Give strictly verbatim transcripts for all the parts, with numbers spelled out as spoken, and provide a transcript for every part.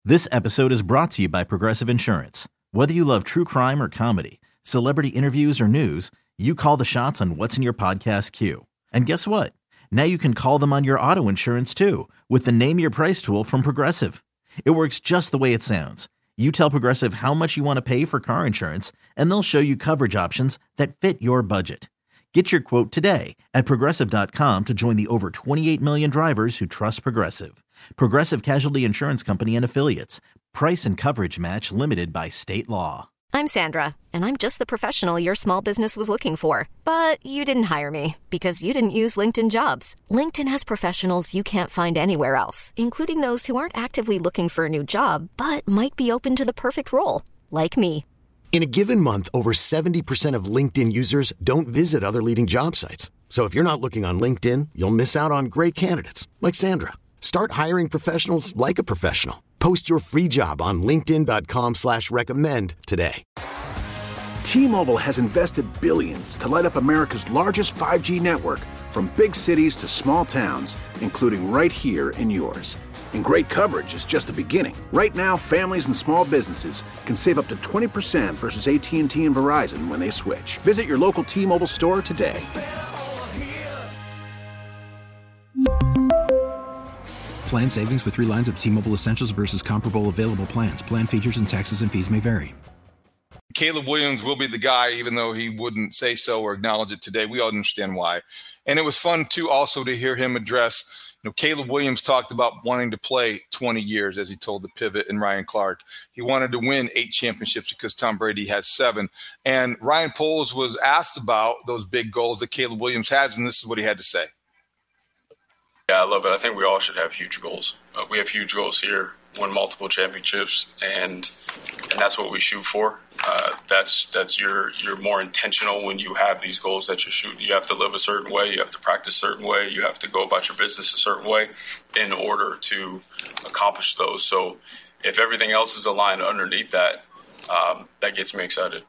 This episode is brought to you by Progressive Insurance. Whether you love true crime or comedy, celebrity interviews or news, you call the shots on what's in your podcast queue. And guess what? Now you can call them on your auto insurance too with the Name Your Price tool from Progressive. It works just the way it sounds. You tell Progressive how much you want to pay for car insurance, and they'll show you coverage options that fit your budget. Get your quote today at Progressive dot com to join the over twenty-eight million drivers who trust Progressive. Progressive Casualty Insurance Company and Affiliates. Price and coverage match limited by state law. I'm Sandra, and I'm just the professional your small business was looking for. But you didn't hire me because you didn't use LinkedIn Jobs. LinkedIn has professionals you can't find anywhere else, including those who aren't actively looking for a new job, but might be open to the perfect role, like me. In a given month, over seventy percent of LinkedIn users don't visit other leading job sites. So if you're not looking on LinkedIn, you'll miss out on great candidates like Sandra. Start hiring professionals like a professional. Post your free job on linkedin dot com slash recommend today. T-Mobile has invested billions to light up America's largest five G network, from big cities to small towns, including right here in yours. And great coverage is just the beginning. Right now, families and small businesses can save up to twenty percent versus A T and T and Verizon when they switch. Visit your local T-Mobile store today. Plan savings with three lines of T-Mobile Essentials versus comparable available plans. Plan features and taxes and fees may vary. Caleb Williams will be the guy, even though he wouldn't say so or acknowledge it today. We all understand why. And it was fun, too, also to hear him address, you know, Caleb Williams talked about wanting to play twenty years, as he told the Pivot and Ryan Clark. He wanted to win eight championships because Tom Brady has seven. And Ryan Poles was asked about those big goals that Caleb Williams has, and this is what he had to say. Yeah, I love it. I think we all should have huge goals. Uh, we have huge goals here, win multiple championships, and and that's what we shoot for. Uh, that's that's you're you're more intentional when you have these goals that you're shooting. You have to live a certain way. You have to practice a certain way. You have to go about your business a certain way in order to accomplish those. So if everything else is aligned underneath that, um, that gets me excited.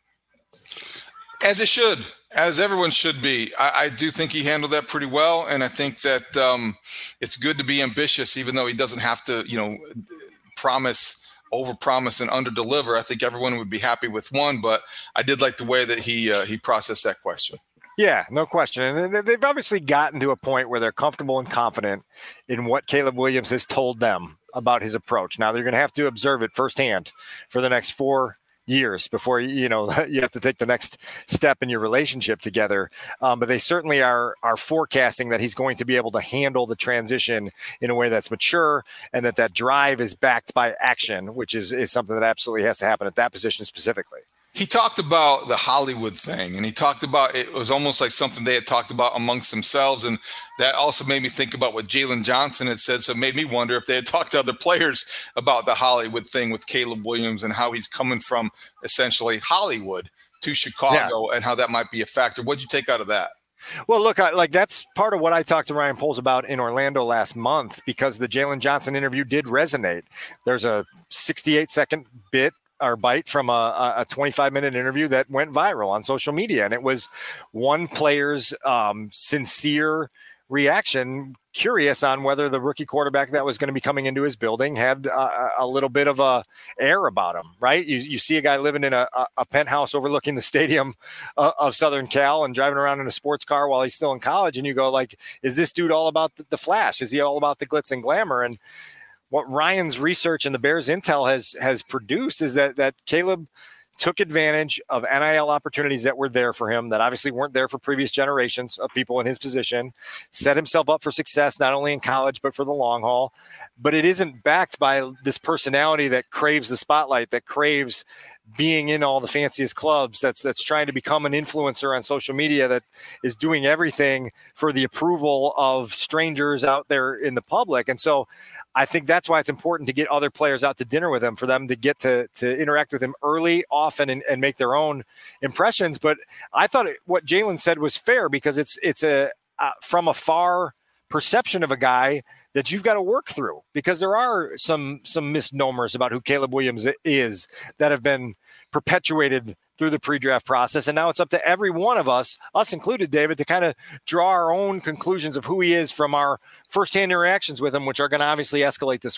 As it should, as everyone should be. I, I do think he handled that pretty well, and I think that um, it's good to be ambitious, even though he doesn't have to, you know, promise, overpromise, and underdeliver. I think everyone would be happy with one, but I did like the way that he uh, he processed that question. Yeah, no question. And they've obviously gotten to a point where they're comfortable and confident in what Caleb Williams has told them about his approach. Now they're going to have to observe it firsthand for the next four years before, you know, you have to take the next step in your relationship together. Um, but they certainly are are forecasting that he's going to be able to handle the transition in a way that's mature and that that drive is backed by action, which is, is something that absolutely has to happen at that position specifically. He talked about the Hollywood thing, and he talked about it was almost like something they had talked about amongst themselves. And that also made me think about what Jalen Johnson had said. So it made me wonder if they had talked to other players about the Hollywood thing with Caleb Williams and how he's coming from essentially Hollywood to Chicago, yeah, and how that might be a factor. What'd you take out of that? Well, look, I, like that's part of what I talked to Ryan Poles about in Orlando last month, because the Jalen Johnson interview did resonate. There's a sixty-eight second bit or bite from a, a twenty-five minute interview that went viral on social media. And it was one player's um, sincere reaction, curious on whether the rookie quarterback that was going to be coming into his building had a, a little bit of a air about him, right? You, you see a guy living in a, a penthouse overlooking the stadium uh, of Southern Cal and driving around in a sports car while he's still in college. And you go like, is this dude all about the, the flash? Is he all about the glitz and glamour? And what Ryan's research and the Bears intel has has produced is that that Caleb took advantage of N I L opportunities that were there for him, that obviously weren't there for previous generations of people in his position, set himself up for success, not only in college, but for the long haul. But it isn't backed by this personality that craves the spotlight, that craves being in all the fanciest clubs, that's that's trying to become an influencer on social media, that is doing everything for the approval of strangers out there in the public. And so I think that's why it's important to get other players out to dinner with him, for them to get to to interact with him early, often, and, and make their own impressions. But I thought it, what Jalen said was fair, because it's it's a uh, from afar perception of a guy that you've got to work through, because there are some some misnomers about who Caleb Williams is that have been perpetuated through the pre-draft process. And now it's up to every one of us, us included, David, to kind of draw our own conclusions of who he is from our firsthand interactions with him, which are going to obviously escalate this week.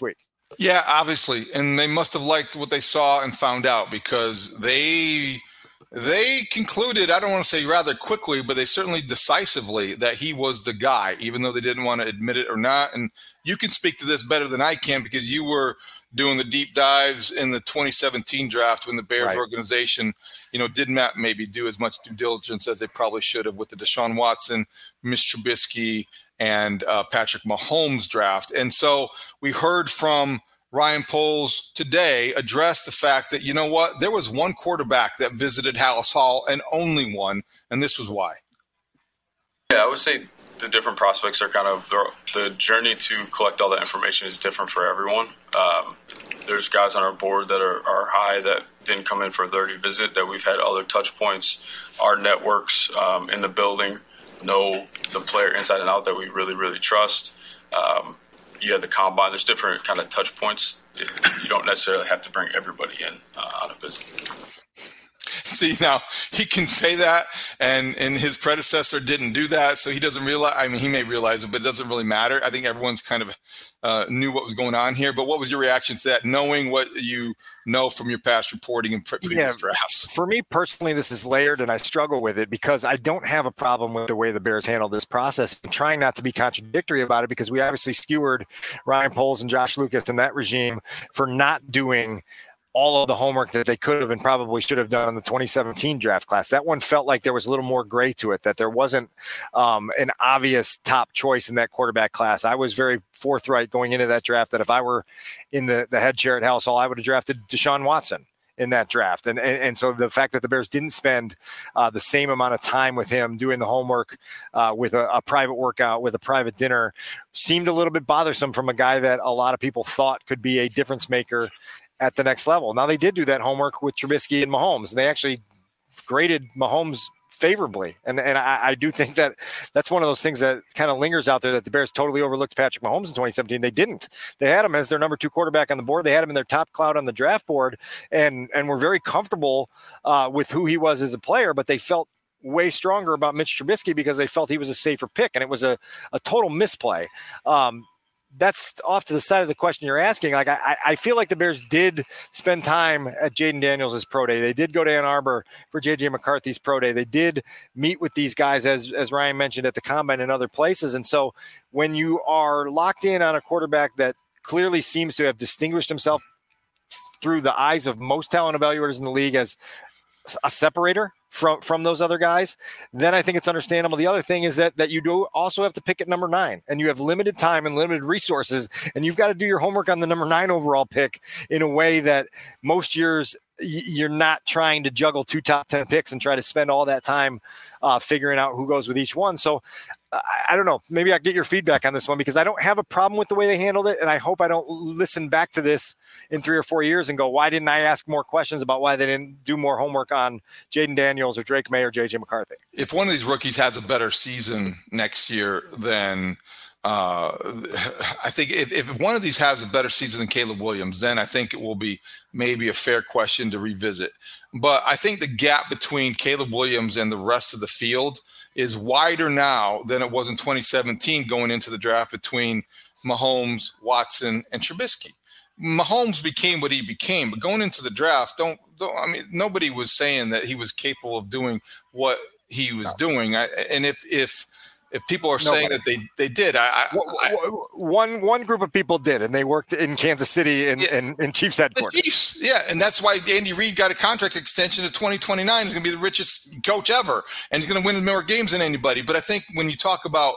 Yeah, obviously. And they must have liked what they saw and found out, because they they concluded, I don't want to say rather quickly, but they certainly decisively, that he was the guy, even though they didn't want to admit it or not. And you can speak to this better than I can, because you were doing the deep dives in the twenty seventeen draft when the Bears right. organization, you know, did not maybe do as much due diligence as they probably should have with the Deshaun Watson, Mitch Trubisky, and uh, Patrick Mahomes draft. And so we heard from Ryan Poles today address the fact that, you know what, there was one quarterback that visited Halas Hall, and only one, and this was why. Yeah, I would say the different prospects are kind of, the journey to collect all that information is different for everyone. Um, there's guys on our board that are, are high that didn't come in for a thirty visit, that we've had other touch points, our networks um, in the building know the player inside and out that we really, really trust. Um, you have the combine. There's different kind of touch points. You don't necessarily have to bring everybody in uh, on a visit. See, now he can say that, and, and his predecessor didn't do that, so he doesn't realize. I mean, he may realize it, but it doesn't really matter. I think everyone's kind of uh, knew what was going on here. But what was your reaction to that, knowing what you know from your past reporting and previous yeah, drafts? For me personally, this is layered, and I struggle with it because I don't have a problem with the way the Bears handled this process. I'm trying not to be contradictory about it, because we obviously skewered Ryan Poles and Josh Lucas and that regime for not doing all of the homework that they could have and probably should have done in the twenty seventeen draft class. That one felt like there was a little more gray to it, that there wasn't um, an obvious top choice in that quarterback class. I was very forthright going into that draft that if I were in the, the head chair at Halas Hall, I would have drafted Deshaun Watson in that draft. And, and and so the fact that the Bears didn't spend uh, the same amount of time with him doing the homework uh, with a, a private workout, with a private dinner, seemed a little bit bothersome from a guy that a lot of people thought could be a difference maker at the next level. Now, they did do that homework with Trubisky and Mahomes, and they actually graded Mahomes favorably. And and I, I do think that that's one of those things that kind of lingers out there, that the Bears totally overlooked Patrick Mahomes in twenty seventeen. They didn't. They had him as their number two quarterback on the board. They had him in their top cloud on the draft board, and, and were very comfortable uh, with who he was as a player, but they felt way stronger about Mitch Trubisky because they felt he was a safer pick, and it was a, a total misplay. Um, That's off to the side of the question you're asking. Like, I, I feel like the Bears did spend time at Jaden Daniels' pro day. They did go to Ann Arbor for J J McCarthy's pro day. They did meet with these guys, as, as Ryan mentioned, at the combine and other places. And so when you are locked in on a quarterback that clearly seems to have distinguished himself through the eyes of most talent evaluators in the league as a separator from from those other guys, then I think it's understandable. The other thing is that that you do also have to pick at number nine, and you have limited time and limited resources, and you've got to do your homework on the number nine overall pick in a way that most years you're not trying to juggle two top ten picks and try to spend all that time uh, figuring out who goes with each one. So uh, I don't know, maybe I'll get your feedback on this one, because I don't have a problem with the way they handled it. And I hope I don't listen back to this in three or four years and go, why didn't I ask more questions about why they didn't do more homework on Jaden Daniels or Drake May or J J McCarthy? If one of these rookies has a better season next year than Uh, I think if, if one of these has a better season than Caleb Williams, then I think it will be maybe a fair question to revisit. But I think the gap between Caleb Williams and the rest of the field is wider now than it was in twenty seventeen going into the draft between Mahomes, Watson, and Trubisky. Mahomes became what he became, but going into the draft, don't, don't I mean, nobody was saying that he was capable of doing what he was no. doing. I, and if, if, If people are saying Nobody. that they, they did, I, I, I one one group of people did, and they worked in Kansas City in, yeah, in, in Chiefs headquarters. Chiefs, yeah, and that's why Andy Reid got a contract extension to twenty twenty-nine. He's going to be the richest coach ever, and he's going to win more games than anybody. But I think when you talk about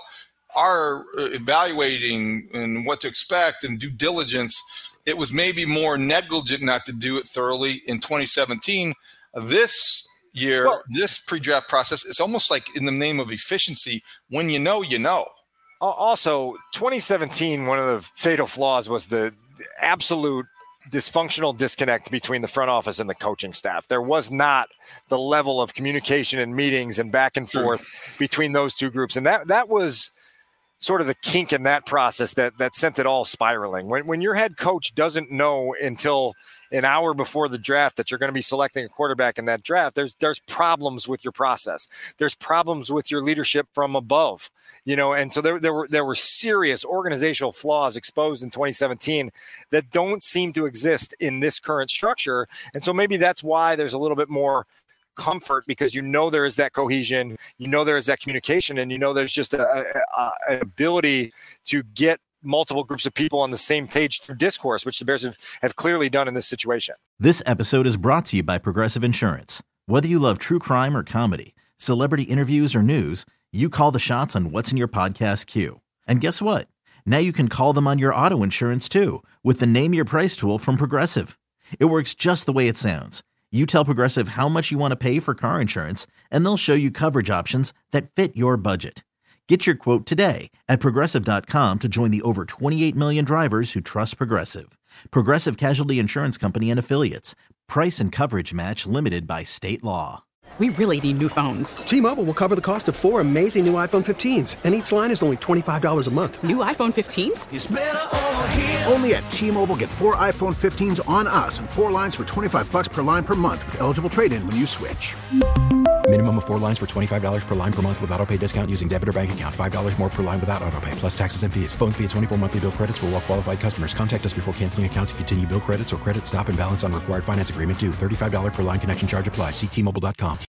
our evaluating and what to expect and due diligence, it was maybe more negligent not to do it thoroughly in twenty seventeen. This year, well, this pre-draft process is almost like in the name of efficiency. When you know, you know. Also, twenty seventeen, one of the fatal flaws was the absolute dysfunctional disconnect between the front office and the coaching staff. There was not the level of communication and meetings and back and forth between those two groups. And that that was sort of the kink in that process that that sent it all spiraling. When when your head coach doesn't know until an hour before the draft that you're going to be selecting a quarterback in that draft, there's there's problems with your process. There's problems with your leadership from above, you know, and so there there were there were serious organizational flaws exposed in twenty seventeen that don't seem to exist in this current structure. And so maybe that's why there's a little bit more comfort, because you know there is that cohesion, you know there is that communication, and you know there's just a, a, a, an ability to get multiple groups of people on the same page through discourse, which the Bears have, have clearly done in this situation. This episode is brought to you by Progressive Insurance. Whether you love true crime or comedy, celebrity interviews or news, you call the shots on what's in your podcast queue. And guess what? Now you can call them on your auto insurance too, with the Name Your Price tool from Progressive. It works just the way it sounds. You tell Progressive how much you want to pay for car insurance, and they'll show you coverage options that fit your budget. Get your quote today at Progressive dot com to join the over twenty-eight million drivers who trust Progressive. Progressive Casualty Insurance Company and Affiliates. Price and coverage match limited by state law. We really need new phones. T-Mobile will cover the cost of four amazing new iPhone fifteens, and each line is only twenty-five dollars a month. New iPhone fifteens? It's better over here. Only at T-Mobile, get four iPhone fifteens on us and four lines for twenty-five bucks per line per month with eligible trade-in when you switch. Minimum of four lines for twenty-five dollars per line per month with auto pay discount using debit or bank account. five dollars more per line without auto pay, plus taxes and fees. Phone fee at twenty-four monthly bill credits for well-qualified customers. Contact us before canceling account to continue bill credits or credit stop and balance on required finance agreement due. thirty-five dollars per line connection charge applies. See T Mobile dot com.